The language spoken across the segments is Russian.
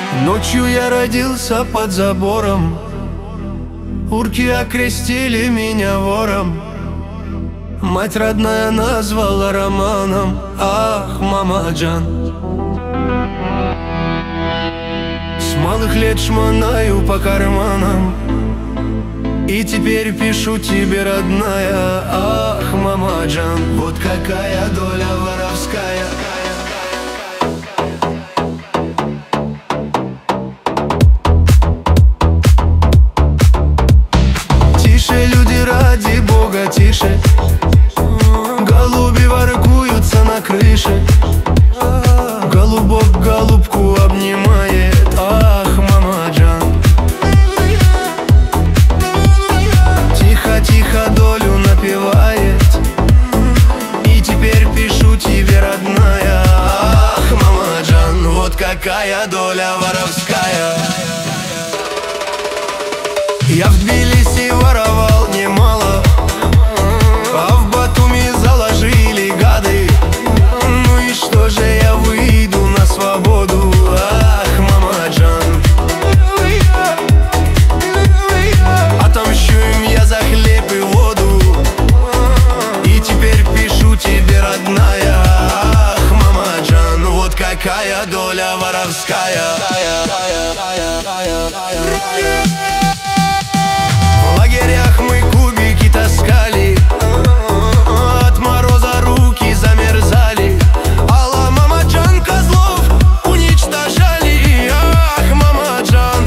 Ночью я родился под забором, урки окрестили меня вором. Мать родная назвала романом. Ах, мамаджан. С малых лет шмонаю по карманам, и теперь пишу тебе, родная. Ах, мамаджан. Вот какая доля воровская. Тише, люди, ради Бога, тише. Голуби воркуются на крыше. Голубок голубку обнимает. Ах, мамаджан. Тихо-тихо долю напевает, и теперь пишу тебе, родная. Ах, мамаджан. Вот какая доля воровская. Я в Тбилиси воровал немало, а в Батуми заложили гады. Ну и что же, я выйду на свободу. Ах, мамаджан. Отомщу им я за хлеб и воду, и теперь пишу тебе, родная. Ах, мамаджан. Вот какая доля воровская. В лагерях мы кубики таскали, от мороза руки замерзали. Алла, мамаджан, козлов уничтожали. Ах, мамаджан.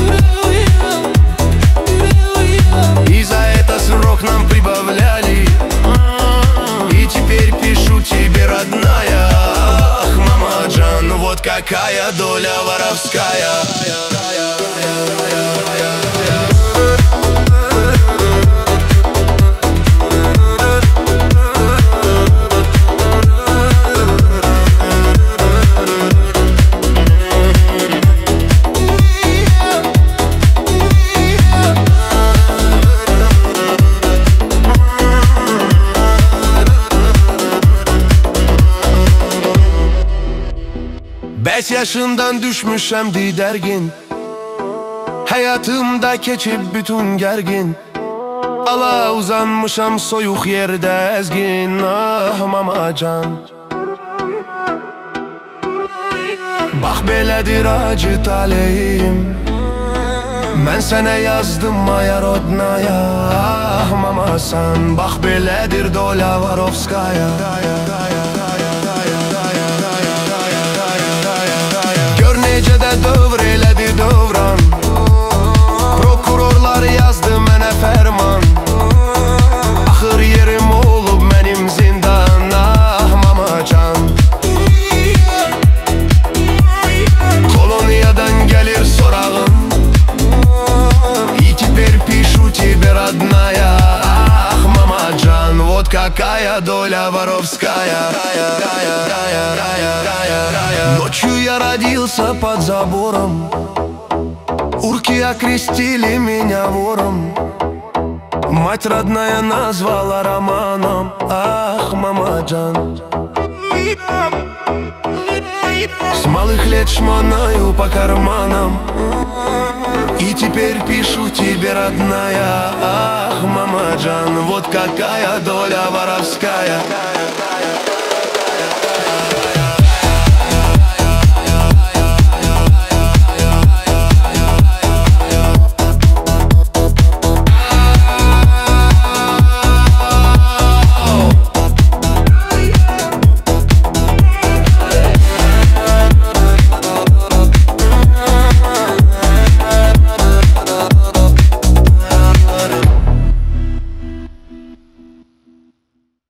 И за это срок нам прибавляли, и теперь пишу тебе, родная. Ах, мамаджан. Вот какая доля воровская. Beş yaşından düşmüşem didergin, hayatımda keçip bütün gergin. Ala uzanmışam soyuq yerde ezgin. Ah, mamacan. Bax belədir acı taleyim, mən sənə yazdım maya rodnaya. Ah, mamasan. Bax belədir doля воровская. Necə də dövr elədi dövran, prokurorlar yazdı mənə fərman. Axır yerim olub mənim zindan. Ah, mamacan. Koloniyadan gəlir sorağım, и теперь пишу тебе, родная. Ах, мамаджан. Вот какая доля воровская. Ночью я родился под забором, урки окрестили меня вором. Мать родная назвала романом. Ах, мамаджан. С малых лет шмонаю по карманам, и теперь пишу тебе, родная. Ах, мамаджан. Вот какая доля воровская.